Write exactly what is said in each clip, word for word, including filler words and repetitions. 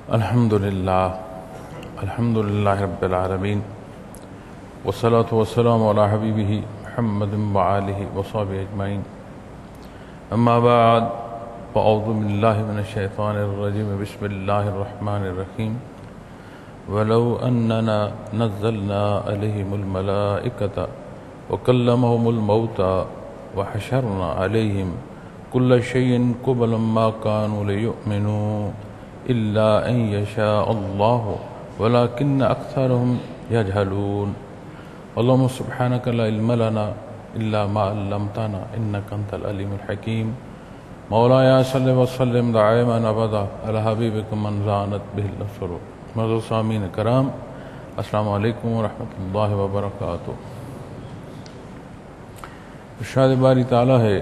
الحمد للہ الحمد للہ رب العالمین والصلاة والسلام علی حبیبہ محمد وآلہ وصحبہ اجمعین اما بعد فاعوذ باللہ من الشیطان الرجیم بسم اللہ الرحمن الرحیم ولو اننا نزلنا علیہم الملائکۃ وکلمہم الموتى وحشرنا علیہم کل شیء قبلا ما كانوا لیؤمنوا إلا أن يشاء الله ولكن أكثرهم يجهلون اللهم سبحانك لا علم لنا إلا ما علمتنا إنك أنت العليم الحكيم مولاي صل وسلم دائما أبدا على حبيبك من زانت به الأسرور معزز سامعین کرام، السلام علیکم ورحمۃ اللہ وبرکاتہ۔ ارشاد باری تعالیٰ ہے،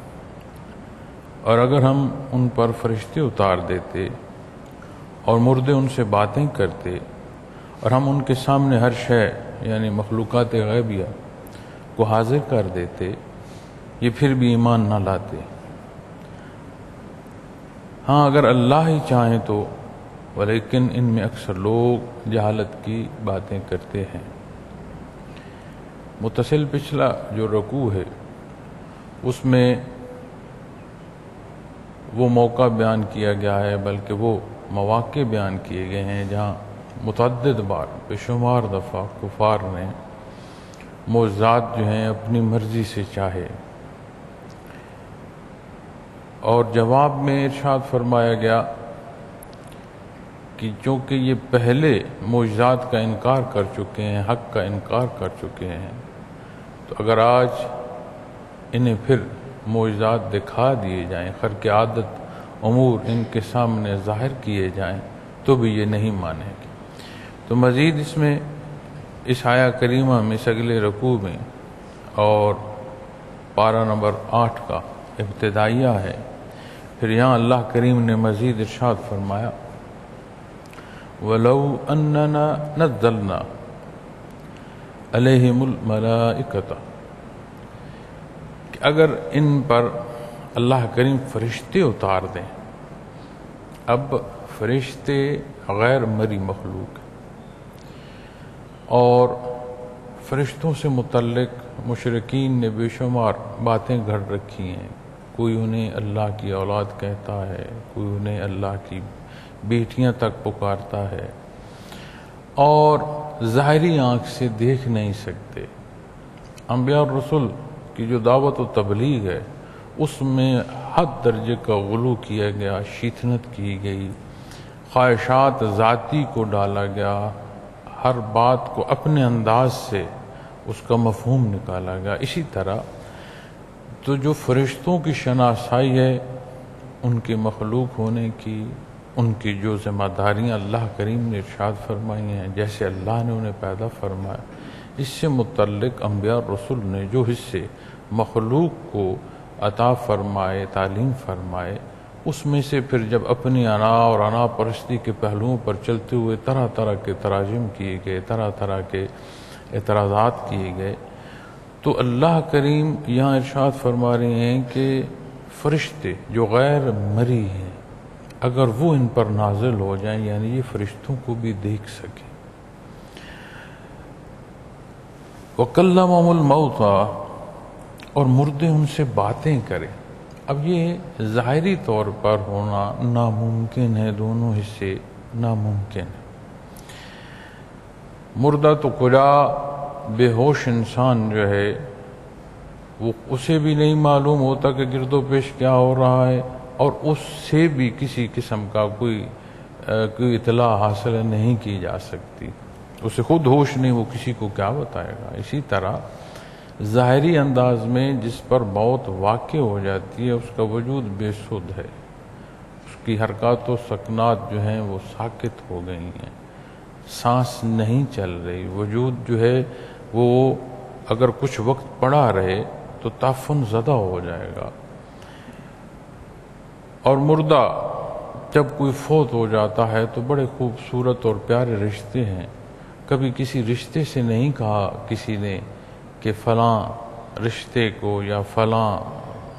اور اگر ہم ان پر فرشتے اتار دیتے اور مردے ان سے باتیں کرتے اور ہم ان کے سامنے ہر شے یعنی مخلوقات غیبیہ کو حاضر کر دیتے، یہ پھر بھی ایمان نہ لاتے۔ ہاں اگر اللہ ہی چاہیں تو، ولیکن ان میں اکثر لوگ جہالت کی باتیں کرتے ہیں۔ متصل پچھلا جو رکوع ہے اس میں وہ موقع بیان کیا گیا ہے، بلکہ وہ مواقع بیان کیے گئے ہیں جہاں متعدد بار بے شمار دفعہ کفار نے معجزات جو ہیں اپنی مرضی سے چاہے، اور جواب میں ارشاد فرمایا گیا کہ چونکہ یہ پہلے معجزات کا انکار کر چکے ہیں، حق کا انکار کر چکے ہیں، تو اگر آج انہیں پھر معجزات دکھا دیے جائیں، خرق عادت امور ان کے سامنے ظاہر کیے جائیں تو بھی یہ نہیں مانیں گے۔ تو مزید اس میں اس آیہ کریمہ میں اس اگلے رکوع میں اور پارہ نمبر آٹھ کا ابتدائیہ ہے، پھر یہاں اللہ کریم نے مزید ارشاد فرمایا وَلَوْ أَنَّنَا نَزَّلْنَا عَلَيْهِمُ الْمَلَائِكَةَ، کہ اگر ان پر اللہ کریم فرشتے اتار دیں۔ اب فرشتے غیر مری مخلوق ہیں، اور فرشتوں سے متعلق مشرکین نے بے شمار باتیں گھڑ رکھی ہیں۔ کوئی انہیں اللہ کی اولاد کہتا ہے، کوئی انہیں اللہ کی بیٹیاں تک پکارتا ہے، اور ظاہری آنکھ سے دیکھ نہیں سکتے۔ انبیاء اور رسول کی جو دعوت و تبلیغ ہے اس میں حد درجے کا غلو کیا گیا، شیطنت کی گئی، خواہشات ذاتی کو ڈالا گیا، ہر بات کو اپنے انداز سے اس کا مفہوم نکالا گیا۔ اسی طرح تو جو فرشتوں کی شناسائی ہے، ان کے مخلوق ہونے کی، ان کی جو ذمہ داریاں اللہ کریم نے ارشاد فرمائی ہیں، جیسے اللہ نے انہیں پیدا فرمایا، اس سے متعلق انبیاء اور رسول نے جو حصے مخلوق کو عطا فرمائے، تعلیم فرمائے، اس میں سے پھر جب اپنی انا اور انا پرستی کے پہلوؤں پر چلتے ہوئے طرح طرح کے تراجم کیے گئے، طرح طرح کے اعتراضات کیے گئے، تو اللہ کریم یہاں ارشاد فرما رہے ہیں کہ فرشتے جو غیر مری ہیں، اگر وہ ان پر نازل ہو جائیں، یعنی یہ فرشتوں کو بھی دیکھ سکیں۔ وَكَلَّمَهُمُ الْمَوْتَى، اور مردے ان سے باتیں کریں۔ اب یہ ظاہری طور پر ہونا ناممکن ہے، دونوں حصے ناممکن ہیں۔ مردہ تو کجا بے ہوش انسان جو ہے وہ اسے بھی نہیں معلوم ہوتا کہ گرد و پیش کیا ہو رہا ہے، اور اس سے بھی کسی قسم کا کوئی کوئی اطلاع حاصل نہیں کی جا سکتی، اسے خود ہوش نہیں، وہ کسی کو کیا بتائے گا۔ اسی طرح ظاہری انداز میں جس پر موت واقع ہو جاتی ہے اس کا وجود بے سود ہے، اس کی حرکات و سکنات جو ہیں وہ ساکت ہو گئی ہیں، سانس نہیں چل رہی، وجود جو ہے وہ اگر کچھ وقت پڑا رہے تو تعفن زدہ ہو جائے گا۔ اور مردہ جب کوئی فوت ہو جاتا ہے تو بڑے خوبصورت اور پیارے رشتے ہیں، کبھی کسی رشتے سے نہیں کہا کسی نے کہ فلاں رشتے کو یا فلاں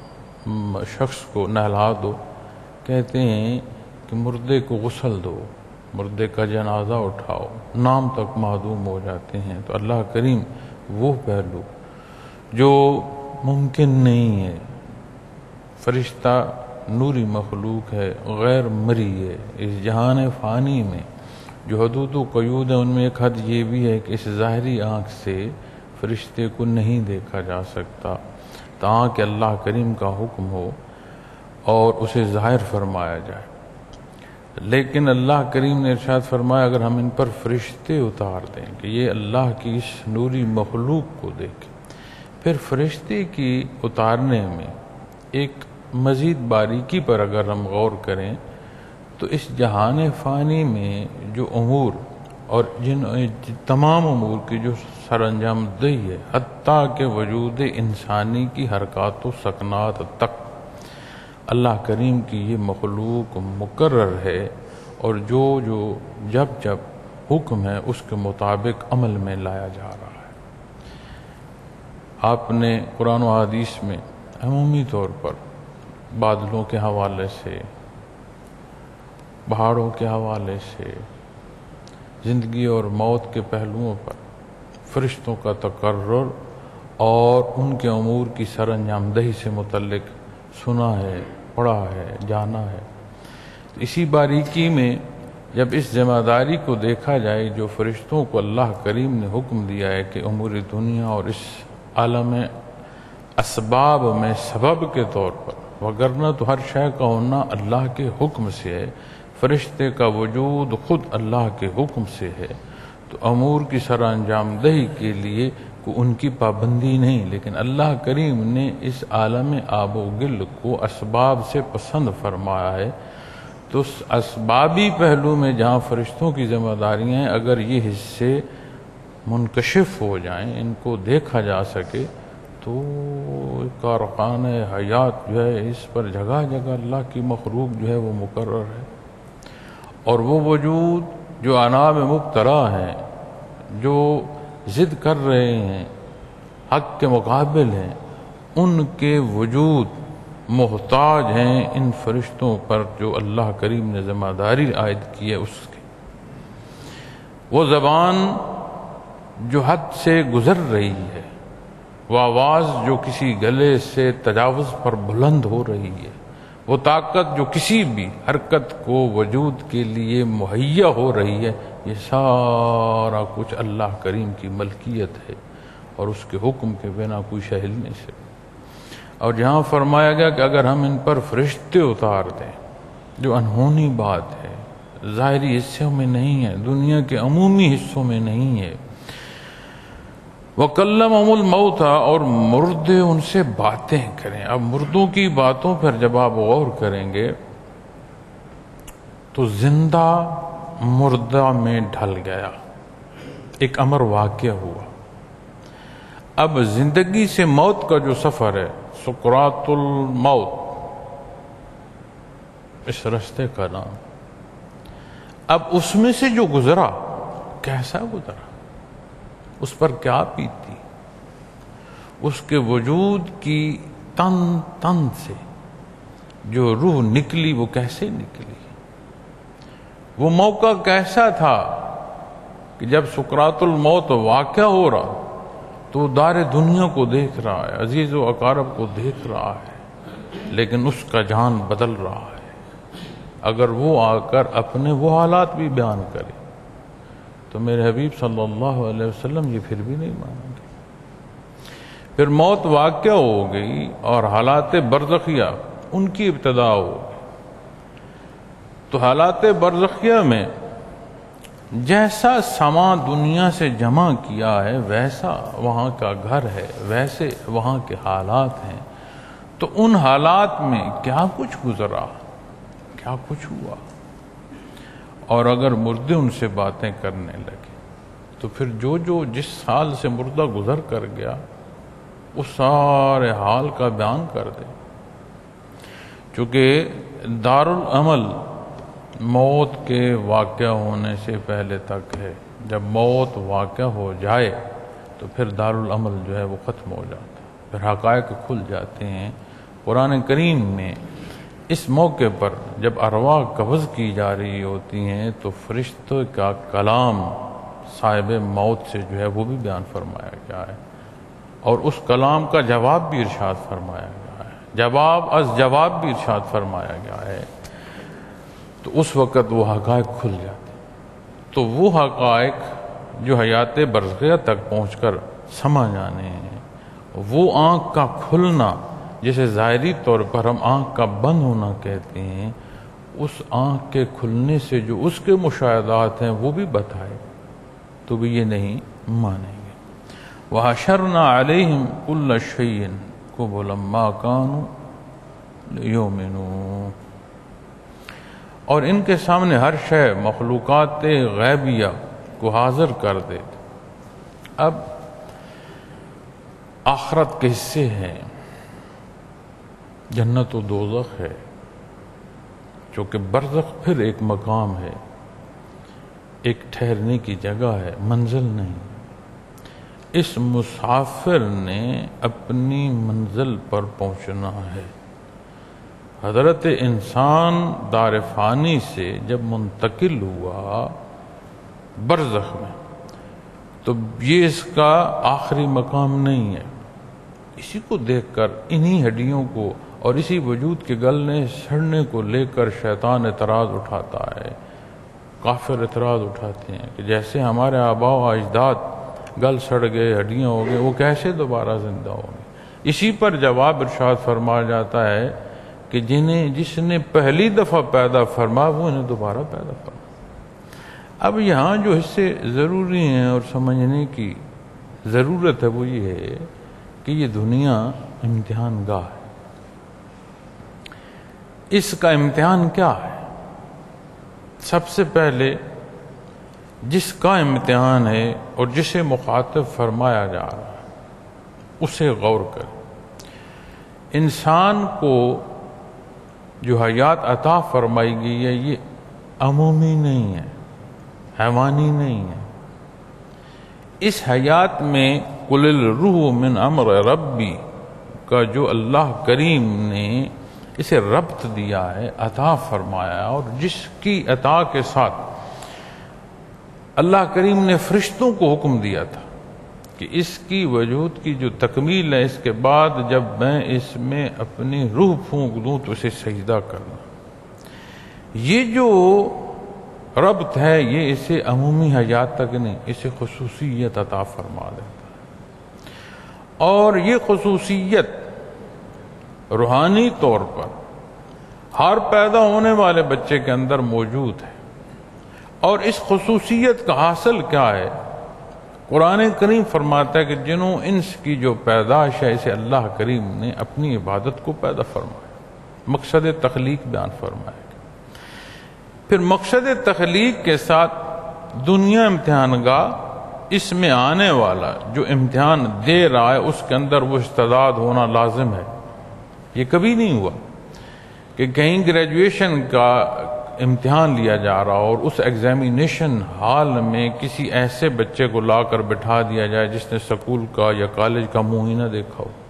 شخص کو نہلا دو، کہتے ہیں کہ مردے کو غسل دو، مردے کا جنازہ اٹھاؤ، نام تک معدوم ہو جاتے ہیں۔ تو اللہ کریم وہ پہلو جو ممکن نہیں ہے، فرشتہ نوری مخلوق ہے، غیر مری ہے، اس جہان فانی میں جو حدود و قیود ہے ان میں ایک حد یہ بھی ہے کہ اس ظاہری آنکھ سے فرشتے کو نہیں دیکھا جا سکتا تاکہ اللہ کریم کا حکم ہو اور اسے ظاہر فرمایا جائے۔ لیکن اللہ کریم نے ارشاد فرمایا اگر ہم ان پر فرشتے اتار دیں کہ یہ اللہ کی اس نوری مخلوق کو دیکھیں، پھر فرشتے کی اتارنے میں ایک مزید باریکی پر اگر ہم غور کریں تو اس جہان فانی میں جو امور اور جن تمام امور کی جو سر انجام دہی ہے، حتیٰ کہ وجود انسانی کی حرکات و سکنات تک اللہ کریم کی یہ مخلوق مقرر ہے، اور جو جو جب جب حکم ہے اس کے مطابق عمل میں لایا جا رہا ہے۔ آپ نے قرآن و حدیث میں عمومی طور پر بادلوں کے حوالے سے، پہاڑوں کے حوالے سے، زندگی اور موت کے پہلوؤں پر فرشتوں کا تقرر اور ان کے امور کی سر انجام دہی سے متعلق سنا ہے، پڑھا ہے، جانا ہے۔ اسی باریکی میں جب اس ذمہ داری کو دیکھا جائے جو فرشتوں کو اللہ کریم نے حکم دیا ہے کہ امور دنیا اور اس عالم اسباب میں سبب کے طور پر، وگرنہ تو ہر شے کا ہونا اللہ کے حکم سے ہے، فرشتے کا وجود خود اللہ کے حکم سے ہے، تو امور کی سر انجام دہی کے لیے کو ان کی پابندی نہیں، لیکن اللہ کریم نے اس عالم آب و گل کو اسباب سے پسند فرمایا ہے۔ تو اس اسبابی پہلو میں جہاں فرشتوں کی ذمہ داریاں ہیں، اگر یہ حصے منکشف ہو جائیں، ان کو دیکھا جا سکے، تو کارخانہ حیات جو ہے اس پر جگہ جگہ اللہ کی مخلوق جو ہے وہ مقرر ہے، اور وہ وجود جو انا میں مبتلا ہیں، جو ضد کر رہے ہیں، حق کے مقابل ہیں، ان کے وجود محتاج ہیں ان فرشتوں پر جو اللہ کریم نے ذمہ داری عائد کی ہے اس کی۔ وہ زبان جو حد سے گزر رہی ہے، وہ آواز جو کسی گلے سے تجاوز پر بلند ہو رہی ہے، وہ طاقت جو کسی بھی حرکت کو وجود کے لیے مہیا ہو رہی ہے، یہ سارا کچھ اللہ کریم کی ملکیت ہے اور اس کے حکم کے بنا کوئی شے ہلنے سے۔ اور جہاں فرمایا گیا کہ اگر ہم ان پر فرشتے اتار دیں، جو انہونی بات ہے، ظاہری حصوں میں نہیں ہے، دنیا کے عمومی حصوں میں نہیں ہے۔ وَكَلَّمَهُمُ الْمَوْتَى، اور مردے ان سے باتیں کریں۔ اب مردوں کی باتوں پر جب آپ غور کریں گے تو زندہ مردہ میں ڈھل گیا، ایک امر واقع ہوا۔ اب زندگی سے موت کا جو سفر ہے، سکرات الموت اس رستے کا نام، اب اس میں سے جو گزرا کیسا گزرا، اس پر کیا بیتی، اس کے وجود کی تن تن سے جو روح نکلی وہ کیسے نکلی، وہ موقع کیسا تھا کہ جب سکرات الموت واقع ہو رہا تو دار دنیا کو دیکھ رہا ہے، عزیز و اقارب کو دیکھ رہا ہے، لیکن اس کا جان بدل رہا ہے۔ اگر وہ آ کر اپنے وہ حالات بھی بیان کرے تو میرے حبیب صلی اللہ علیہ وسلم یہ پھر بھی نہیں مانیں گے۔ پھر موت واقع ہو گئی اور حالات برزخیہ ان کی ابتدا ہو گئی۔ تو حالات برزخیہ میں جیسا سما دنیا سے جمع کیا ہے ویسا وہاں کا گھر ہے، ویسے وہاں کے حالات ہیں۔ تو ان حالات میں کیا کچھ گزرا، کیا کچھ ہوا، اور اگر مردے ان سے باتیں کرنے لگے تو پھر جو جو جس حال سے مردہ گزر کر گیا اس سارے حال کا بیان کر دے۔ چونکہ دار العمل موت کے واقع ہونے سے پہلے تک ہے، جب موت واقع ہو جائے تو پھر دار العمل جو ہے وہ ختم ہو جاتا ہے، پھر حقائق کھل جاتے ہیں۔ قرآن کریم میں اس موقع پر جب ارواح قبض کی جا رہی ہوتی ہیں تو فرشتوں کا کلام صاحب موت سے جو ہے وہ بھی بیان فرمایا گیا ہے، اور اس کلام کا جواب بھی ارشاد فرمایا گیا ہے، جواب از جواب بھی ارشاد فرمایا گیا ہے۔ تو اس وقت وہ حقائق کھل جاتے، تو وہ حقائق جو حیات برزخیہ تک پہنچ کر سما جانے ہیں، وہ آنکھ کا کھلنا جسے ظاہری طور پر ہم آنکھ کا بند ہونا کہتے ہیں، اس آنکھ کے کھلنے سے جو اس کے مشاہدات ہیں وہ بھی بتائے تو بھی یہ نہیں مانیں گے۔ وَحَشَرْنَا عَلَيْهِمْ كُلَّ شَيْءٍ قُبُلًا مَا كَانُوا لِيُؤْمِنُوا، اور ان کے سامنے ہر شے مخلوقات غیبیہ کو حاضر کر دیتے۔ اب آخرت کے حصے ہیں، جنت و دوزخ ہے، چونکہ برزخ پھر ایک مقام ہے، ایک ٹھہرنے کی جگہ ہے، منزل نہیں۔ اس مسافر نے اپنی منزل پر پہنچنا ہے۔ حضرت انسان دار فانی سے جب منتقل ہوا برزخ میں تو یہ اس کا آخری مقام نہیں ہے۔ اسی کو دیکھ کر انہی ہڈیوں کو اور اسی وجود کے گلنے سڑنے کو لے کر شیطان اعتراض اٹھاتا ہے، کافر اعتراض اٹھاتے ہیں کہ جیسے ہمارے آباء و اجداد گل سڑ گئے، ہڈیاں ہو گئے، وہ کیسے دوبارہ زندہ ہوں گے؟ اسی پر جواب ارشاد فرمایا جاتا ہے کہ جنہیں جس نے پہلی دفعہ پیدا فرما وہ انہیں دوبارہ پیدا فرما۔ اب یہاں جو حصے ضروری ہیں اور سمجھنے کی ضرورت ہے وہ یہ ہے کہ یہ دنیا امتحان گاہ ہے۔ اس کا امتحان کیا ہے؟ سب سے پہلے جس کا امتحان ہے اور جسے مخاطب فرمایا جا رہا ہے اسے غور کریں۔ انسان کو جو حیات عطا فرمائی گئی ہے یہ عمومی نہیں ہے، حیوانی نہیں ہے۔ اس حیات میں قُلِ الرُّوحُ مِنْ أَمْرِ رَبِّی کا جو اللہ کریم نے اسے ربط دیا ہے، عطا فرمایا، اور جس کی عطا کے ساتھ اللہ کریم نے فرشتوں کو حکم دیا تھا کہ اس کی وجود کی جو تکمیل ہے، اس کے بعد جب میں اس میں اپنی روح پھونک دوں تو اسے سجدہ کرنا، یہ جو ربط ہے یہ اسے عمومی حیات تک نہیں، اسے خصوصیت عطا فرما دیتا ہے، اور یہ خصوصیت روحانی طور پر ہر پیدا ہونے والے بچے کے اندر موجود ہے۔ اور اس خصوصیت کا حاصل کیا ہے؟ قرآن کریم فرماتا ہے کہ جنوں انس کی جو پیدائش ہے اسے اللہ کریم نے اپنی عبادت کو پیدا فرمایا، مقصد تخلیق بیان فرمایا۔ پھر مقصد تخلیق کے ساتھ دنیا امتحان گاہ، اس میں آنے والا جو امتحان دے رہا ہے اس کے اندر وہ استعداد ہونا لازم ہے۔ یہ کبھی نہیں ہوا کہ کہیں گریجویشن کا امتحان لیا جا رہا اور اس ایگزامینیشن ہال میں کسی ایسے بچے کو لا کر بٹھا دیا جائے جس نے سکول کا یا کالج کا منہ ہی نہ دیکھا ہو۔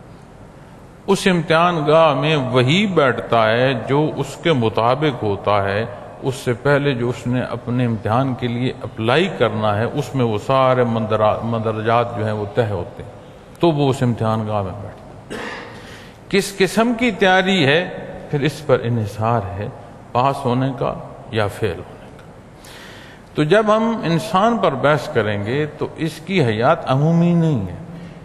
اس امتحان گاہ میں وہی بیٹھتا ہے جو اس کے مطابق ہوتا ہے، اس سے پہلے جو اس نے اپنے امتحان کے لیے اپلائی کرنا ہے اس میں وہ سارے مندرجات جو ہیں وہ طے ہوتے ہیں، تو وہ اس امتحان گاہ میں بیٹھتا ہے۔ کس قسم کی تیاری ہے پھر اس پر انحصار ہے، پاس ہونے کا یا فیل ہونے کا۔ تو جب ہم انسان پر بحث کریں گے تو اس کی حیات عمومی نہیں ہے،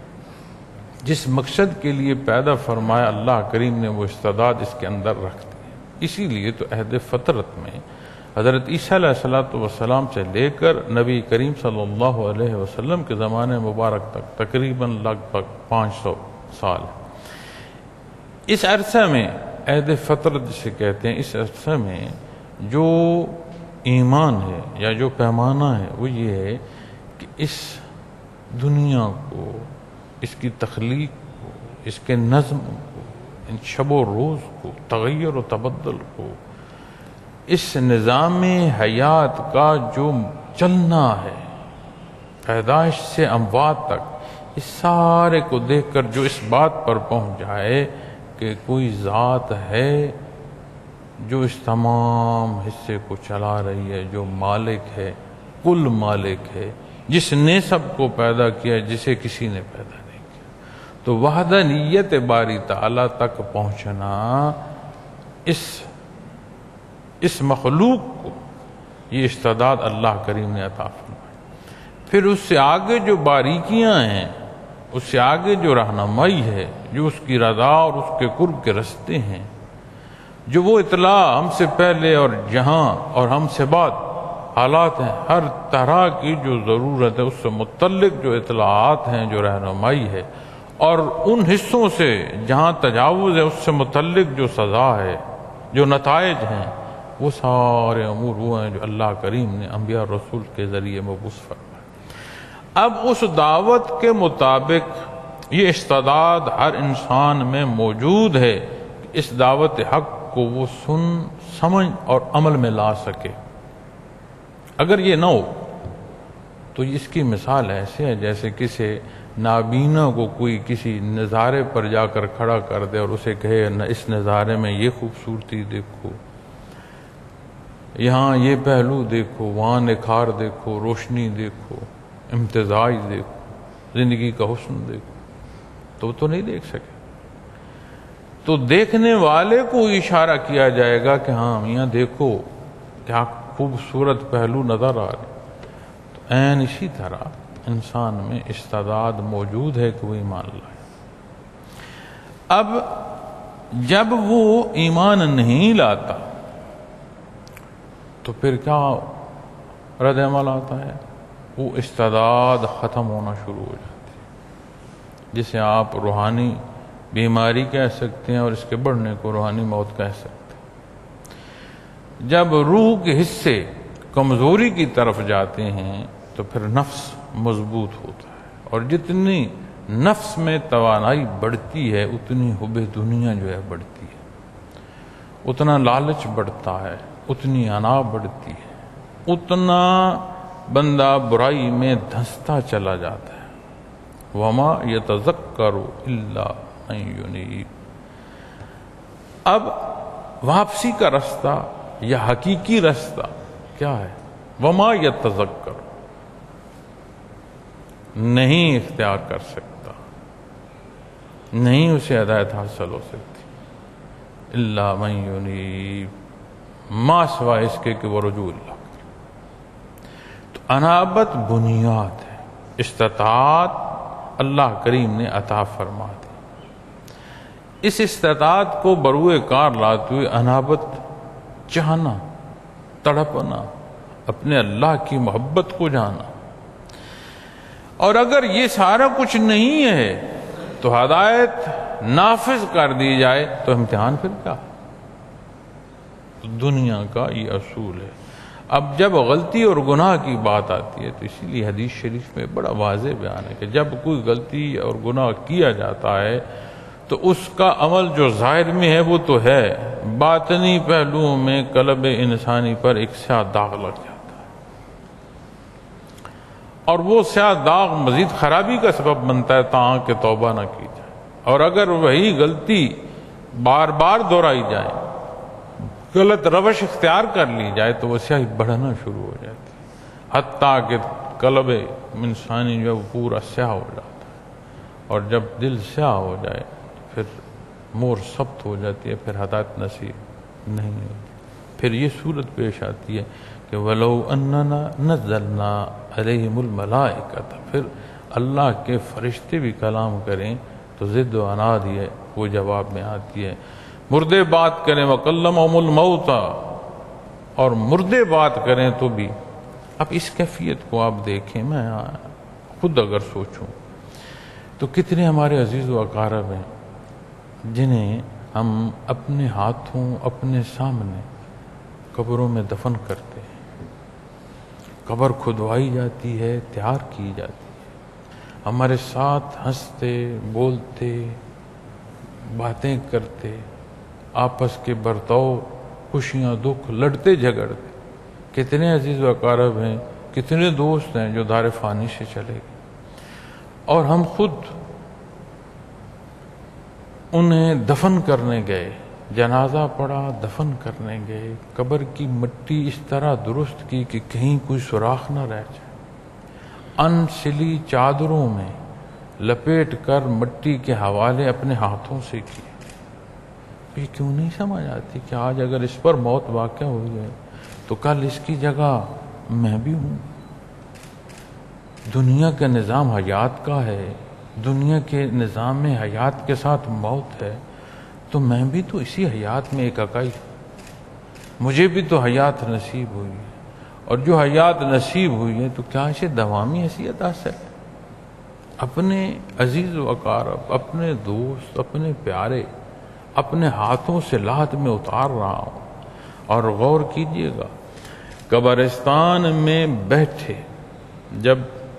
جس مقصد کے لیے پیدا فرمایا اللہ کریم نے وہ استعداد اس کے اندر رکھ دی۔ اسی لیے تو عہد فطرت میں حضرت عیسیٰ علیہ الصلوۃ والسلام سے لے کر نبی کریم صلی اللہ علیہ وسلم کے زمانے مبارک تک تقریباً لگ بھگ پانچ سو سال، اس عرصے میں عہد فطرت جسے کہتے ہیں، اس عرصے میں جو ایمان ہے یا جو پیمانہ ہے وہ یہ ہے کہ اس دنیا کو، اس کی تخلیق کو، اس کے نظم کو، ان شب و روز کو، تغیر و تبدل کو، اس نظام حیات کا جو چلنا ہے پیدائش سے اموات تک، اس سارے کو دیکھ کر جو اس بات پر پہنچ جائے کہ کوئی ذات ہے جو اس تمام حصے کو چلا رہی ہے، جو مالک ہے، کل مالک ہے، جس نے سب کو پیدا کیا، جسے کسی نے پیدا نہیں کیا. تو وحدانیت باری تعالیٰ تک پہنچنا اس اس مخلوق کو یہ استعداد اللہ کریم نے عطا فرمائی. پھر اس سے آگے جو باریکیاں ہیں، اس سے آگے جو رہنمائی ہے، جو اس کی رضا اور اس کے قرب کے رستے ہیں، جو وہ اطلاع ہم سے پہلے اور جہاں اور ہم سے بعد حالات ہیں، ہر طرح کی جو ضرورت ہے اس سے متعلق جو اطلاعات ہیں، جو رہنمائی ہے، اور ان حصوں سے جہاں تجاوز ہے اس سے متعلق جو سزا ہے، جو نتائج ہیں، وہ سارے امور وہ ہیں جو اللہ کریم نے انبیاء اور رسول کے ذریعے مبعوث فرمائے. اب اس دعوت کے مطابق یہ استعداد ہر انسان میں موجود ہے کہ اس دعوت حق کو وہ سن، سمجھ اور عمل میں لا سکے. اگر یہ نہ ہو تو اس کی مثال ایسے ہے جیسے کسی نابینا کو کوئی کسی نظارے پر جا کر کھڑا کر دے اور اسے کہے اس نظارے میں یہ خوبصورتی دیکھو، یہاں یہ پہلو دیکھو، وہاں نکھار دیکھو، روشنی دیکھو، امتزاج دیکھو، زندگی کا حسن دیکھو، تو وہ تو نہیں دیکھ سکے. تو دیکھنے والے کو اشارہ کیا جائے گا کہ ہاں میاں دیکھو کیا خوبصورت پہلو نظر آ رہے. تو عین اسی طرح انسان میں استعداد موجود ہے کہ وہ ایمان لائے. اب جب وہ ایمان نہیں لاتا تو پھر کیا رد عمل آتا ہے؟ وہ استعداد ختم ہونا شروع ہو جاتی ہے، جسے آپ روحانی بیماری کہہ سکتے ہیں اور اس کے بڑھنے کو روحانی موت کہہ سکتے ہیں. جب روح کے حصے کمزوری کی طرف جاتے ہیں تو پھر نفس مضبوط ہوتا ہے، اور جتنی نفس میں توانائی بڑھتی ہے اتنی حب دنیا جو ہے بڑھتی ہے، اتنا لالچ بڑھتا ہے، اتنی انا بڑھتی ہے، اتنا بندہ برائی میں دھنستا چلا جاتا ہے. وما یتذکر الا من ینیب. اب واپسی کا رستہ یا حقیقی رستہ کیا ہے؟ وما یتذکر، نہیں اختیار کر سکتا، نہیں اسے ہدایت حاصل ہو سکتی الا من ینیب، ما سوائے اس کے کہ وہ رجوع اللہ کرے. تو انابت بنیاد ہے، استطاعت اللہ کریم نے عطا فرما دی. اس استطاعت کو بروئے کار لاتے ہوئے انابت چاہنا، تڑپنا، اپنے اللہ کی محبت کو جانا. اور اگر یہ سارا کچھ نہیں ہے تو ہدایت نافذ کر دی جائے تو امتحان پھر کیا؟ دنیا کا یہ اصول ہے. اب جب غلطی اور گناہ کی بات آتی ہے تو اسی لیے حدیث شریف میں بڑا واضح بیان ہے کہ جب کوئی غلطی اور گناہ کیا جاتا ہے تو اس کا عمل جو ظاہر میں ہے وہ تو ہے، باطنی پہلوؤں میں قلب انسانی پر ایک سیاہ داغ لگ جاتا ہے، اور وہ سیاہ داغ مزید خرابی کا سبب بنتا ہے تاں کہ توبہ نہ کی جائے. اور اگر وہی غلطی بار بار دہرائی جائے، غلط روش اختیار کر لی جائے تو وہ سیاہی بڑھنا شروع ہو جاتی ہے، حتیٰ کہ قلب انسانی جو پورا سیاہ ہو جاتا ہے. اور جب دل سیاہ ہو جائے پھر مور سخت ہو جاتی ہے، پھر ہدایت نصیب نہیں ہوتی. پھر یہ صورت پیش آتی ہے کہ وَلَوْ أَنَّنَا نَزَّلْنَا عَلَيْهِمُ الْمَلَائِكَةَ، پھر اللہ کے فرشتے بھی کلام کریں تو ضد و عناد ہے وہ جواب میں آتی ہے. مردے بات کریں وَكَلَّمَهُمُ الْمَوْتَى، اور مردے بات کریں تو بھی. اب اس کیفیت کو آپ دیکھیں، میں خود اگر سوچوں تو کتنے ہمارے عزیز و اقارب ہیں جنہیں ہم اپنے ہاتھوں اپنے سامنے قبروں میں دفن کرتے ہیں. قبر کھدوائی جاتی ہے، تیار کی جاتی ہے، ہمارے ساتھ ہنستے بولتے باتیں کرتے، آپس کے برتاؤ، خوشیاں دکھ، لڑتے جھگڑتے. کتنے عزیز و اقارب ہیں، کتنے دوست ہیں جو دار فانی سے چلے گئے، اور ہم خود انہیں دفن کرنے گئے، جنازہ پڑا، دفن کرنے گئے، قبر کی مٹی اس طرح درست کی کہ کہیں کوئی سوراخ نہ رہ جائے، ان سلی چادروں میں لپیٹ کر مٹی کے حوالے اپنے ہاتھوں سے کیے۔ یہ کیوں نہیں سمجھ آتی کہ آج اگر اس پر موت واقع ہوئی ہے تو کل اس کی جگہ میں بھی ہوں۔ دنیا کا نظام حیات کا ہے، دنیا کے نظام میں حیات کے ساتھ موت ہے، تو میں بھی تو اسی حیات میں ایک اکائی ہوں، مجھے بھی تو حیات نصیب ہوئی ہے، اور جو حیات نصیب ہوئی ہے تو کیا اسے دوامی حیثیت حاصل ہے؟ اپنے عزیز و اقارب، اپنے دوست، اپنے پیارے اپنے ہاتھوں سے لحد میں اتار رہا ہوں۔ اور غور کیجئے گا، قبرستان میں بیٹھے جب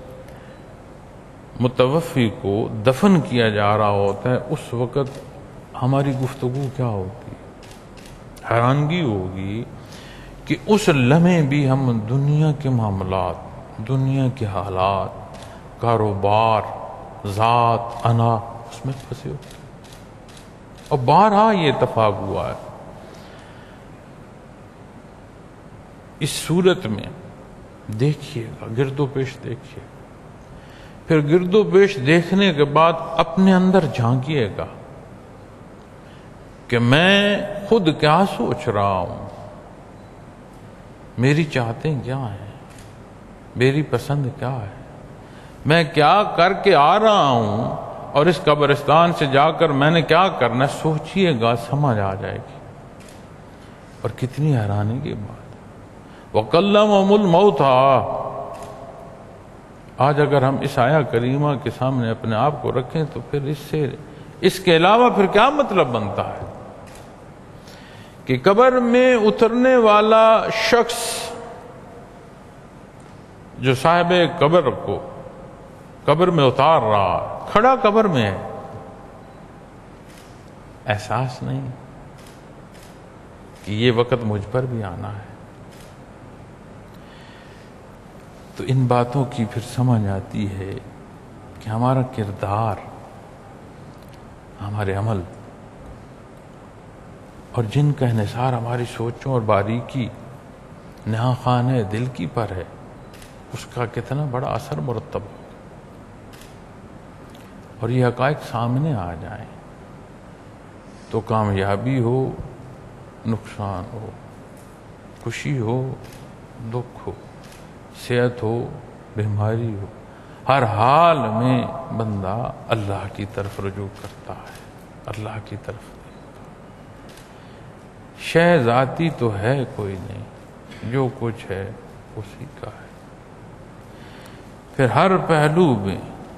متوفی کو دفن کیا جا رہا ہوتا ہے، اس وقت ہماری گفتگو کیا ہوتی ہے؟ حیرانگی ہوگی کہ اس لمحے بھی ہم دنیا کے معاملات، دنیا کے حالات، کاروبار، ذات، انا، اس میں پھنسے ہوتے ہیں۔ اور بارہا یہ اتفاق ہوا ہے۔ اس صورت میں دیکھیے گا، گرد و پیش دیکھیے، پھر گرد و پیش دیکھنے کے بعد اپنے اندر جھانکیے گا کہ میں خود کیا سوچ رہا ہوں، میری چاہتیں کیا ہیں، میری پسند کیا ہے، میں کیا کر کے آ رہا ہوں، اور اس قبرستان سے جا کر میں نے کیا کرنا ہے۔ سوچئے گا، سمجھ آ جائے گی۔ اور کتنی حیرانی کی بات، وَقَلَّمَهُمُ الْمَوْتَى۔ آج اگر ہم اس آیہ کریمہ کے سامنے اپنے آپ کو رکھیں تو پھر اس سے اس کے علاوہ پھر کیا مطلب بنتا ہے کہ قبر میں اترنے والا شخص جو صاحب قبر کو قبر میں اتار رہا، کھڑا قبر میں ہے، احساس نہیں کہ یہ وقت مجھ پر بھی آنا ہے۔ تو ان باتوں کی پھر سمجھ آتی ہے کہ ہمارا کردار، ہمارے عمل اور جن کا انحصار ہماری سوچوں اور باریکی نہاں خانہ دل کی پر ہے، اس کا کتنا بڑا اثر مرتب ہو، اور یہ حقائق سامنے آ جائیں تو کامیابی ہو، نقصان ہو، خوشی ہو، دکھ ہو، صحت ہو، بیماری ہو، ہر حال میں بندہ اللہ کی طرف رجوع کرتا ہے، اللہ کی طرف دیکھتا ہے۔ شے ذاتی تو ہے کوئی نہیں، جو کچھ ہے اسی کا ہے۔ پھر ہر پہلو میں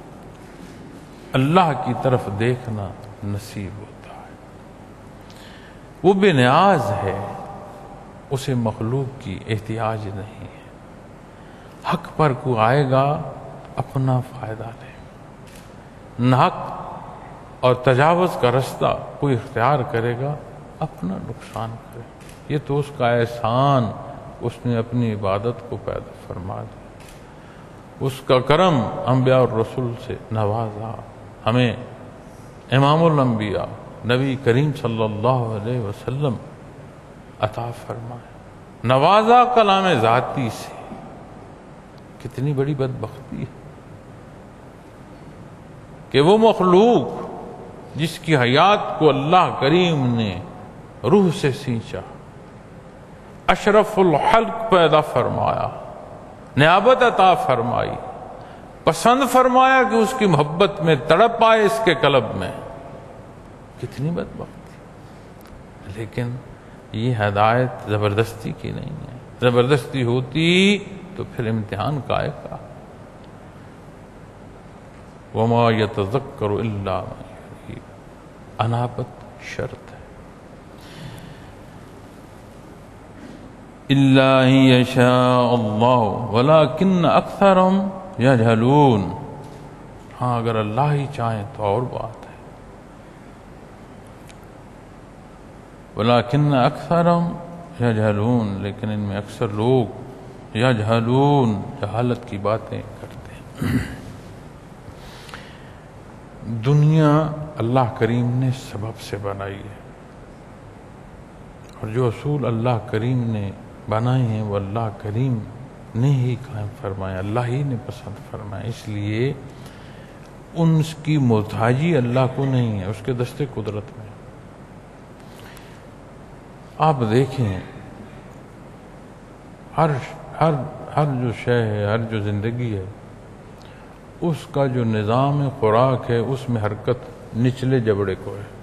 اللہ کی طرف دیکھنا نصیب ہوتا ہے۔ وہ بے نیاز ہے، اسے مخلوق کی احتیاج نہیں ہے۔ حق پر کو آئے گا اپنا فائدہ لے، ناحق اور تجاوز کا رستہ کوئی اختیار کرے گا اپنا نقصان کرے۔ یہ تو اس کا احسان، اس نے اپنی عبادت کو پیدا فرما دیا، اس کا کرم انبیاء اور رسول سے نوازا، ہمیں امام الانبیاء نبی کریم صلی اللہ علیہ وسلم عطا فرمائے، نوازا کلام ذاتی سے۔ کتنی بڑی بدبختی ہے کہ وہ مخلوق جس کی حیات کو اللہ کریم نے روح سے سینچا، اشرف الخلق پیدا فرمایا، نیابت عطا فرمائی، پسند فرمایا کہ اس کی محبت میں تڑپ آئے اس کے قلب میں، کتنی بدبختی۔ لیکن یہ ہدایت زبردستی کی نہیں ہے، زبردستی ہوتی تو پھر امتحان کائے کا۔ وَمَا يَتَذَكَّرُ إِلَّا مَن يُنِيبُ، انابت شرط ہے۔ إِلَّا أَن يَشَاءَ اللَّهُ وَلَكِنَّ أَكْثَرَهُمْ يَجْهَلُونَ۔ ہاں اگر اللہ ہی چاہیں تو اور بات ہے، وَلَكِنَّ أَكْثَرَهُمْ يَجْهَلُونَ، لیکن ان میں اکثر لوگ یجہلون، جہالت کی باتیں کرتے ہیں۔ دنیا اللہ کریم نے سبب سے بنائی ہے، اور جو اصول اللہ کریم نے بنائے ہیں وہ اللہ کریم نے ہی قائم فرمایا، اللہ ہی نے پسند فرمایا، اس لیے ان کی محتاجی اللہ کو نہیں ہے، اس کے دست قدرت میں۔ آپ دیکھیں ہر ہر ہر جو شے ہے، ہر جو زندگی ہے، اس کا جو نظام خوراک ہے اس میں حرکت نچلے جبڑے کو ہے،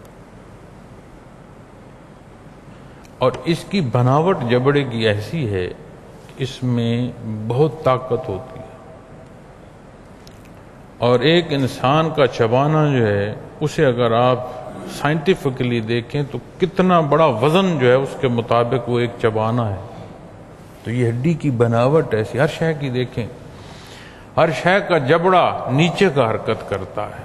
اور اس کی بناوٹ جبڑے کی ایسی ہے کہ اس میں بہت طاقت ہوتی ہے، اور ایک انسان کا چبانا جو ہے اسے اگر آپ سائنٹیفکلی دیکھیں تو کتنا بڑا وزن جو ہے اس کے مطابق وہ ایک چبانا ہے۔ تو یہ ہڈی کی بناوٹ ایسی، ہر شے کی دیکھیں، ہر شے کا جبڑا نیچے کا حرکت کرتا ہے۔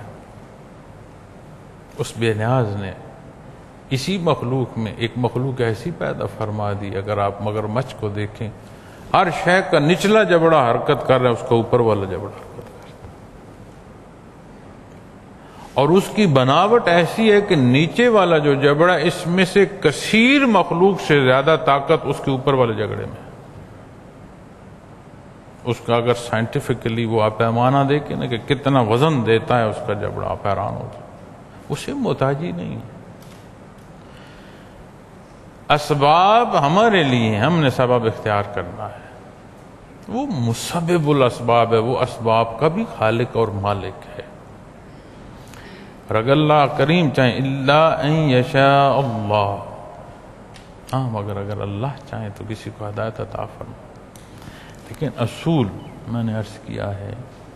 اس بے نیاز نے اسی مخلوق میں ایک مخلوق ایسی پیدا فرما دی، اگر آپ مگرمچھ کو دیکھیں، ہر شے کا نچلا جبڑا حرکت کر رہا ہے، اس کا اوپر والا جبڑا حرکت کر رہا ہے، اور اس کی بناوٹ ایسی ہے کہ نیچے والا جو جبڑا اس میں سے کثیر مخلوق سے زیادہ طاقت اس کے اوپر والے جبڑے میں۔ اس کا اگر سائنٹیفکلی وہ آپ پیمانہ دیکھیں نا کہ کتنا وزن دیتا ہے اس کا جبڑا، آپ حیران ہوتے، اسے محتاجی نہیں ہے۔ اسباب ہمارے لیے، ہم نے سبب اختیار کرنا ہے، وہ مسبب الاسباب ہے، وہ اسباب کا بھی خالق اور مالک ہے۔ اور اگر اللہ کریم چاہیں الا ان یشاء اللہ، ہاں مگر اگر اللہ چاہیں تو کسی کو ہدایت عطا فرمائے۔ لیکن اصول میں نے عرض کیا ہے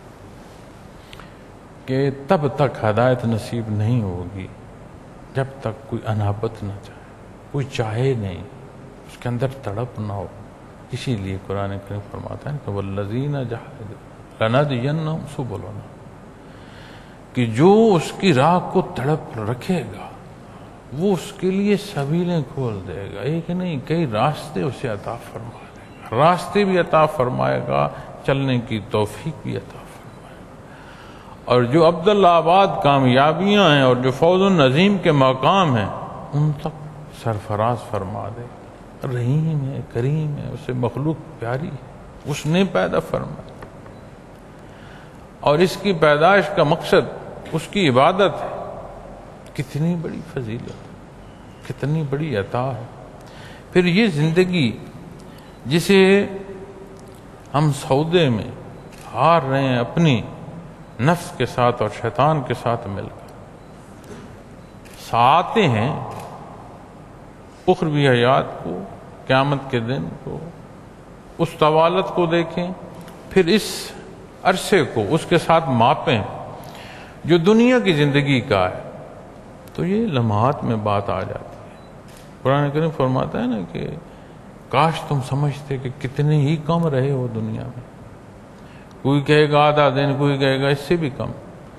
کہ تب تک ہدایت نصیب نہیں ہوگی جب تک کوئی انابت نہ چاہے، کوئی چاہے نہیں، اس کے اندر تڑپ نہ ہو۔ اسی لیے قرآن کریم فرماتا ہے کہ والذین جاہدوا لنہدینہم سبلنا، کہ جو اس کی راہ کو تڑپ رکھے گا وہ اس کے لیے سبیلیں کھول دے گا، ایک نہیں کئی راستے اسے عطا فرما دے گا، راستے بھی عطا فرمائے گا، چلنے کی توفیق بھی عطا فرمائے گا۔ اور جو عبداللہ آباد کامیابیاں ہیں اور جو فوز النظیم کے مقام ہیں ان تک سرفراز فرما دے گا۔ رحیم ہے، کریم ہے، اسے مخلوق پیاری ہے، اس نے پیدا فرمایا، اور اس کی پیدائش کا مقصد اس کی عبادت ہے۔ کتنی بڑی فضیلت، کتنی بڑی عطا ہے۔ پھر یہ زندگی جسے ہم سودے میں ہار رہے ہیں اپنی نفس کے ساتھ اور شیطان کے ساتھ مل کر، ساتے ہیں اخروی حیات کو، قیامت کے دن کو، اس طوالت کو دیکھیں، پھر اس عرصے کو اس کے ساتھ ماپیں جو دنیا کی زندگی کا ہے، تو یہ لمحات میں بات آ جاتی ہے۔ قرآن کریم فرماتا ہے نا کہ کاش تم سمجھتے کہ کتنے ہی کم رہے ہو دنیا میں، کوئی کہے گا آدھا دن، کوئی کہے گا اس سے بھی کم۔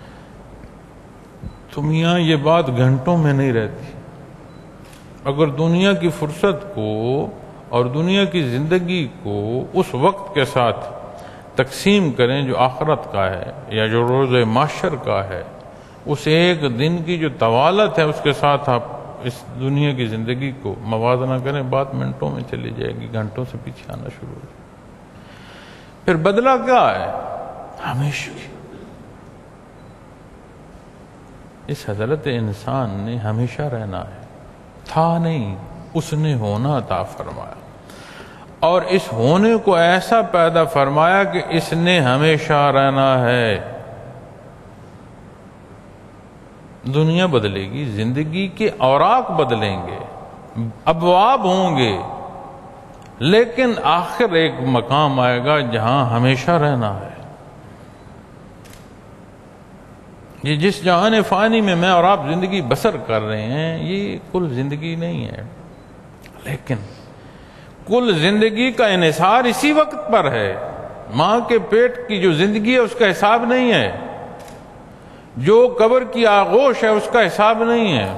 تم یہاں یہ بات گھنٹوں میں نہیں رہتی۔ اگر دنیا کی فرصت کو اور دنیا کی زندگی کو اس وقت کے ساتھ تقسیم کریں جو آخرت کا ہے یا جو روز محشر کا ہے، اس ایک دن کی جو طوالت ہے اس کے ساتھ آپ اس دنیا کی زندگی کو موازنہ کریں، بات منٹوں میں چلی جائے گی، گھنٹوں سے پیچھے آنا شروع ہو جائے۔ پھر بدلہ کیا ہے؟ ہمیشہ اس حضرت انسان نے ہمیشہ رہنا ہے، تھا نہیں، اس نے ہونا عطا فرمایا، اور اس ہونے کو ایسا پیدا فرمایا کہ اس نے ہمیشہ رہنا ہے۔ دنیا بدلے گی، زندگی کے اوراق بدلیں گے، ابواب ہوں گے، لیکن آخر ایک مقام آئے گا جہاں ہمیشہ رہنا ہے۔ یہ جس جہان فانی میں میں اور آپ زندگی بسر کر رہے ہیں یہ کل زندگی نہیں ہے، لیکن کل زندگی کا انحصار اسی وقت پر ہے۔ ماں کے پیٹ کی جو زندگی ہے اس کا حساب نہیں ہے، جو قبر کی آغوش ہے اس کا حساب نہیں ہے،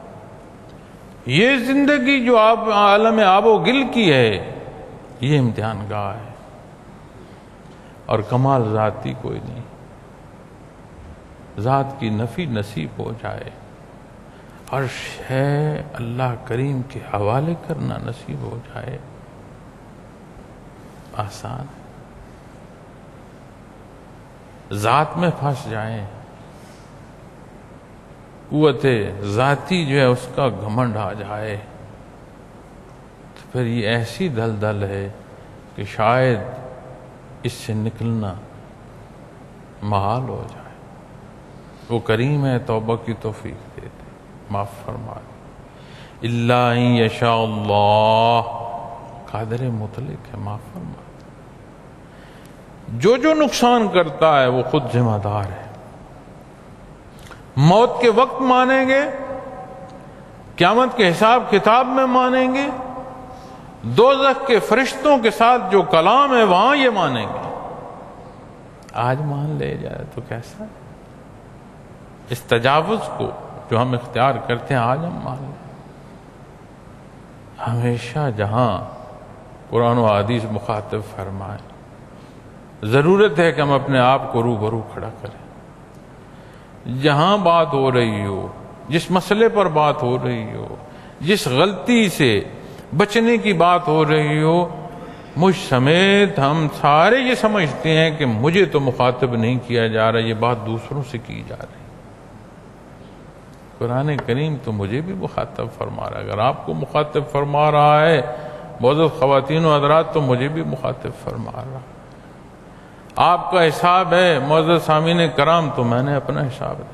یہ زندگی جو آپ عالم آب و گل کی ہے یہ امتحان گاہ ہے، اور کمال ذاتی کوئی نہیں۔ ذات کی نفی نصیب ہو جائے، عرش ہے اللہ کریم کے حوالے کرنا نصیب ہو جائے آسان ہے، ذات میں پھنس جائیں، قوت ذاتی جو ہے اس کا گھمنڈ آ جائے تو پھر یہ ایسی دلدل ہے کہ شاید اس سے نکلنا محال ہو جائے۔ وہ کریم ہے، توبہ کی توفیق دے دے، معاف فرما دے۔ الا ان یشاء اللہ، قادر مطلق ہے، معاف فرما دے۔ جو جو نقصان کرتا ہے وہ خود ذمہ دار ہے۔ موت کے وقت مانیں گے، قیامت کے حساب کتاب میں مانیں گے، دوزخ کے فرشتوں کے ساتھ جو کلام ہے وہاں یہ مانیں گے۔ آج مان لے جائے تو کیسا ہے؟ اس تجاوز کو جو ہم اختیار کرتے ہیں آج ہم مان لیں۔ ہمیشہ جہاں قرآن و حدیث مخاطب فرمائے، ضرورت ہے کہ ہم اپنے آپ کو روبرو کھڑا کریں۔ جہاں بات ہو رہی ہو، جس مسئلے پر بات ہو رہی ہو، جس غلطی سے بچنے کی بات ہو رہی ہو، مجھ سمیت ہم سارے یہ سمجھتے ہیں کہ مجھے تو مخاطب نہیں کیا جا رہا، یہ بات دوسروں سے کی جا رہی۔ قرآن کریم تو مجھے بھی مخاطب فرما رہا ہے، اگر آپ کو مخاطب فرما رہا ہے معزز خواتین و حضرات تو مجھے بھی مخاطب فرما رہا ہے۔ آپ کا حساب ہے معزز سامعین کرام تو میں نے اپنا حساب دیا۔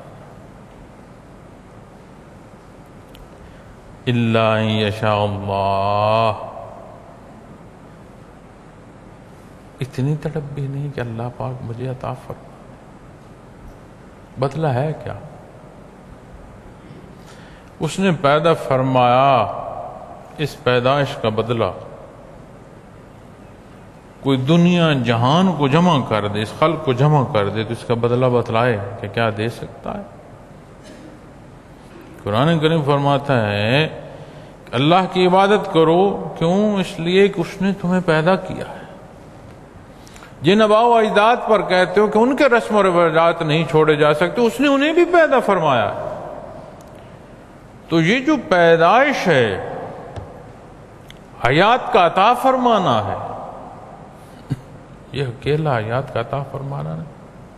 الا ان یشاء اللہ، اتنی تڑپ بھی نہیں کہ اللہ پاک مجھے عطا فرما۔ بدلہ ہے کیا؟ اس نے پیدا فرمایا، اس پیدائش کا بدلہ کوئی دنیا جہان کو جمع کر دے، اس خلق کو جمع کر دے تو اس کا بدلہ بتلائے کہ کیا دے سکتا ہے؟ قرآن کریم فرماتا ہے کہ اللہ کی عبادت کرو، کیوں؟ اس لیے کہ اس نے تمہیں پیدا کیا ہے۔ جن آباء و اجداد پر کہتے ہو کہ ان کے رسم و رواجات نہیں چھوڑے جا سکتے، اس نے انہیں بھی پیدا فرمایا ہے۔ تو یہ جو پیدائش ہے، حیات کا عطا فرمانا ہے، یہ اکیلا حیات کا عطا فرمانا نہیں۔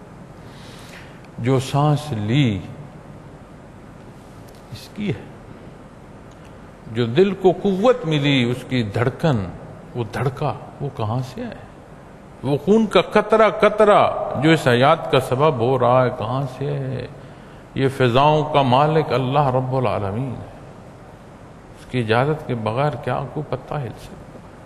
جو سانس لی اس کی ہے، جو دل کو قوت ملی، اس کی دھڑکن، وہ دھڑکا، وہ کہاں سے ہے؟ وہ خون کا قطرہ قطرہ جو اس حیات کا سبب ہو رہا ہے کہاں سے ہے؟ یہ فضاؤں کا مالک اللہ رب العالمین ہے۔ اس کی اجازت کے بغیر کیا کو پتہ ہل سکتا؟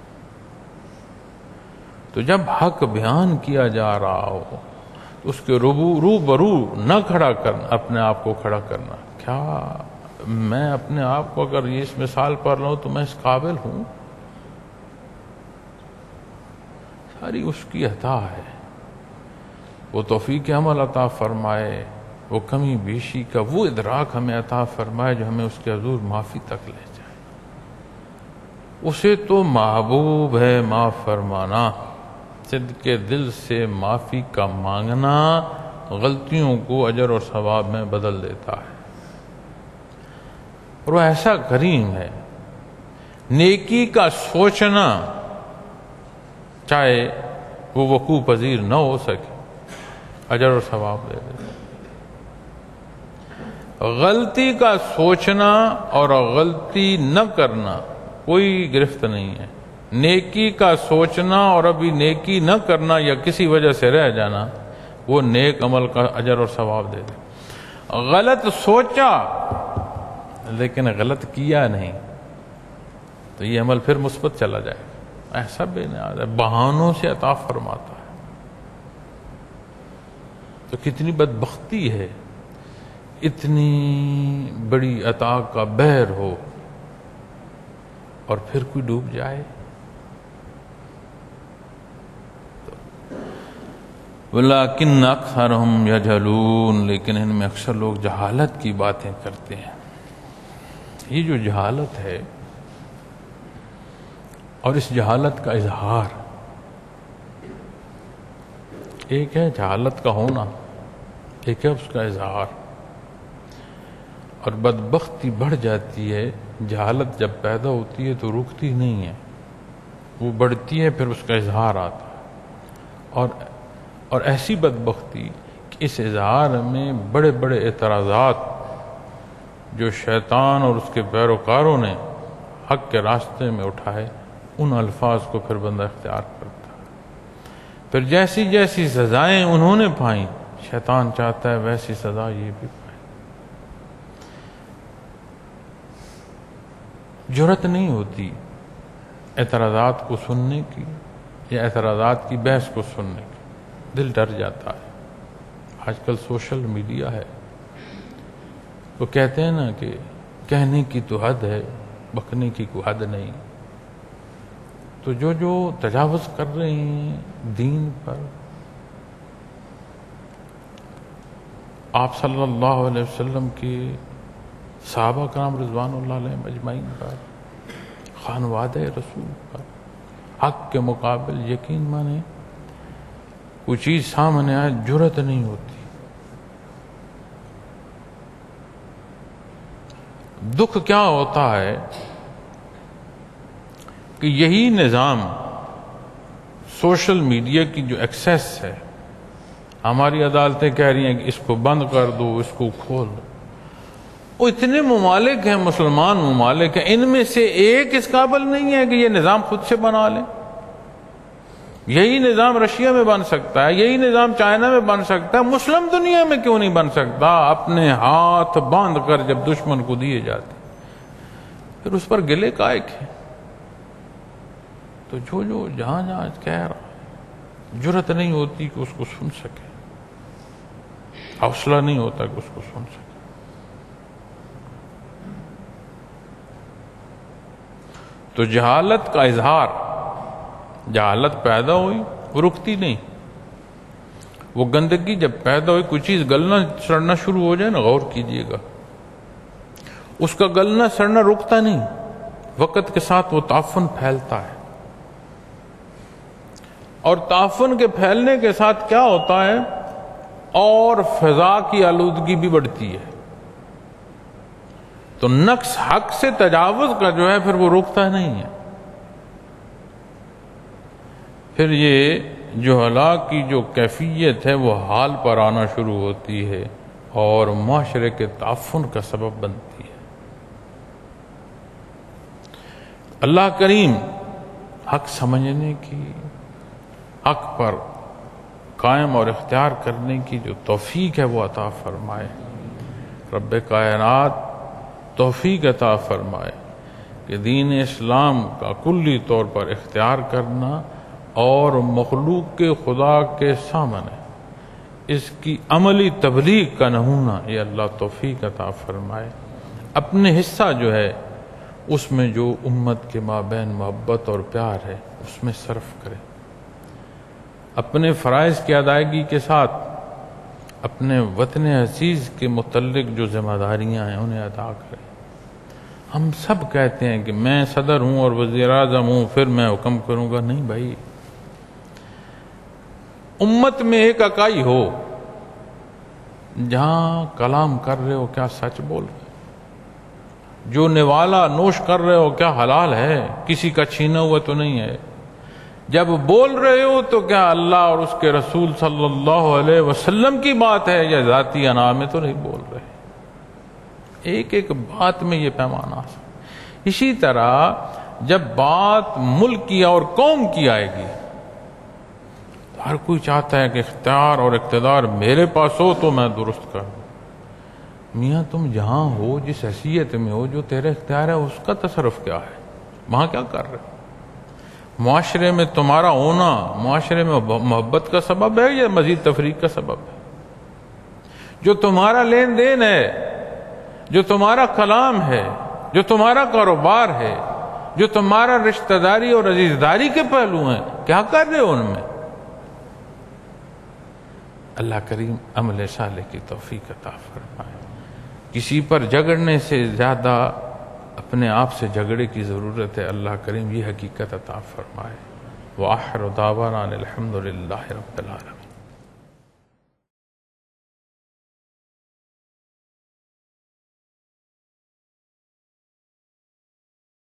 تو جب حق بیان کیا جا رہا ہو اس کے رو برو نہ کھڑا کرنا، اپنے آپ کو کھڑا کرنا، کیا میں اپنے آپ کو اگر یہ اس مثال پر لوں تو میں اس قابل ہوں؟ ساری اس کی عطا ہے۔ وہ توفیق عمل عطا فرمائے، وہ کمی بیشی کا وہ ادراک ہمیں عطا فرمائے جو ہمیں اس کے حضور معافی تک لے جائے۔ اسے تو محبوب ہے معاف فرمانا، صدق دل سے معافی کا مانگنا غلطیوں کو اجر اور ثواب میں بدل دیتا ہے۔ اور وہ ایسا کریم ہے، نیکی کا سوچنا چاہے وہ وقوع پذیر نہ ہو سکے، اجر اور ثواب دے دیتا ہے۔ غلطی کا سوچنا اور غلطی نہ کرنا کوئی گرفت نہیں ہے۔ نیکی کا سوچنا اور ابھی نیکی نہ کرنا یا کسی وجہ سے رہ جانا وہ نیک عمل کا اجر اور ثواب دے دے۔ غلط سوچا لیکن غلط کیا نہیں تو یہ عمل پھر مثبت چلا جائے، ایسا بے نیاز ہے، بہانوں سے عطا فرماتا ہے۔ تو کتنی بدبختی ہے اتنی بڑی عطا کا بحر ہو اور پھر کوئی ڈوب جائے۔ وَلَكِنَّ أَكْثَرَهُمْ يَجْهَلُونَ، لیکن ان میں اکثر لوگ جہالت کی باتیں کرتے ہیں۔ یہ جو جہالت ہے اور اس جہالت کا اظہار، ایک ہے جہالت کا ہونا، ایک ہے اس کا اظہار۔ اور بدبختی بڑھ جاتی ہے. جہالت جب پیدا ہوتی ہے تو رکتی نہیں ہے، وہ بڑھتی ہے، پھر اس کا اظہار آتا ہے. اور اور ایسی بدبختی کہ اس اظہار میں بڑے بڑے اعتراضات جو شیطان اور اس کے پیروکاروں نے حق کے راستے میں اٹھائے، ان الفاظ کو پھر بندہ اختیار کرتا ہے. پھر جیسی جیسی سزائیں انہوں نے پائیں، شیطان چاہتا ہے ویسی سزا یہ بھی پائے. جرأت نہیں ہوتی اعتراضات کو سننے کی یا اعتراضات کی بحث کو سننے کی، دل ڈر جاتا ہے. آج کل سوشل میڈیا ہے، وہ کہتے ہیں نا کہ کہنے کی تو حد ہے، بکنے کی کوئی حد نہیں. تو جو جو تجاوز کر رہے ہیں دین پر، آپ صلی اللہ علیہ وسلم کے صحابہ کرام رضوان اللہ علیہم اجمعین پر، خانوادہ رسول پر، حق کے مقابل یقین مانے کوئی چیز سامنے آئے جرأت نہیں ہوتی. دکھ کیا ہوتا ہے کہ یہی نظام سوشل میڈیا کی جو ایکسیس ہے، ہماری عدالتیں کہہ رہی ہیں کہ اس کو بند کر دو، اس کو کھول دو. وہ اتنے ممالک ہیں، مسلمان ممالک ہیں، ان میں سے ایک اس قابل نہیں ہے کہ یہ نظام خود سے بنا لیں. یہی نظام رشیا میں بن سکتا ہے، یہی نظام چائنا میں بن سکتا ہے، مسلم دنیا میں کیوں نہیں بن سکتا؟ اپنے ہاتھ باندھ کر جب دشمن کو دیے جاتے پھر اس پر گلے کائے کے. تو جو جو جہاں جہاں کہہ رہا ہے، جرأت نہیں ہوتی کہ اس کو سن سکے، حوصلہ نہیں ہوتا کہ اس کو سن سکے. تو جہالت کا اظہار، جہالت پیدا ہوئی وہ رکتی نہیں. وہ گندگی جب پیدا ہوئی، کوئی چیز گلنا سڑنا شروع ہو جائے نا، غور کیجئے گا، اس کا گلنا سڑنا رکتا نہیں، وقت کے ساتھ وہ تعفن پھیلتا ہے. اور تعفن کے پھیلنے کے ساتھ کیا ہوتا ہے، اور فضا کی آلودگی بھی بڑھتی ہے. تو نقص حق سے تجاوز کا جو ہے پھر وہ رکتا نہیں ہے. پھر یہ جو ہلاک کی جو کیفیت ہے وہ حال پر آنا شروع ہوتی ہے اور معاشرے کے تعفن کا سبب بنتی ہے. اللہ کریم حق سمجھنے کی، حق پر قائم اور اختیار کرنے کی جو توفیق ہے وہ عطا فرمائے. رب کائنات توفیق عطا فرمائے کہ دین اسلام کا کلی طور پر اختیار کرنا اور مخلوق کے خدا کے سامنے اس کی عملی تبلیغ کا نمونہ، یہ اللہ توفیق عطا فرمائے. اپنے حصہ جو ہے اس میں جو امت کے مابین محبت اور پیار ہے اس میں صرف کرے. اپنے فرائض کی ادائیگی کے ساتھ اپنے وطن عزیز کے متعلق جو ذمہ داریاں ہیں انہیں ادا کریں. ہم سب کہتے ہیں کہ میں صدر ہوں اور وزیر اعظم ہوں پھر میں حکم کروں گا. نہیں بھائی، امت میں ایک اکائی ہو، جہاں کلام کر رہے ہو کیا سچ بول رہے ہو، جو نوالا نوش کر رہے ہو کیا حلال ہے، کسی کا چھینا ہوا تو نہیں ہے، جب بول رہے ہو تو کیا اللہ اور اس کے رسول صلی اللہ علیہ وسلم کی بات ہے یا ذاتی انا میں تو نہیں بول رہے. ایک ایک بات میں یہ پیمانہ. اسی طرح جب بات ملک کی اور قوم کی آئے گی تو ہر کوئی چاہتا ہے کہ اختیار اور اقتدار میرے پاس ہو تو میں درست کروں. میاں تم جہاں ہو، جس حیثیت میں ہو، جو تیرے اختیار ہے اس کا تصرف کیا ہے، وہاں کیا کر رہے؟ معاشرے میں تمہارا ہونا معاشرے میں محبت کا سبب ہے یا مزید تفریق کا سبب ہے؟ جو تمہارا لین دین ہے، جو تمہارا کلام ہے، جو تمہارا کاروبار ہے، جو تمہارا رشتہ داری اور عزیزداری کے پہلو ہیں، کیا کر رہے ہو ان میں؟ اللہ کریم عمل صالح کی توفیق عطا فرمائے. کسی پر جھگڑنے سے زیادہ اپنے آپ سے جھگڑے کی ضرورت ہے. اللہ کریم یہ حقیقت عطا فرمائے. وآخر دعوانا الحمد للہ رب العالمین.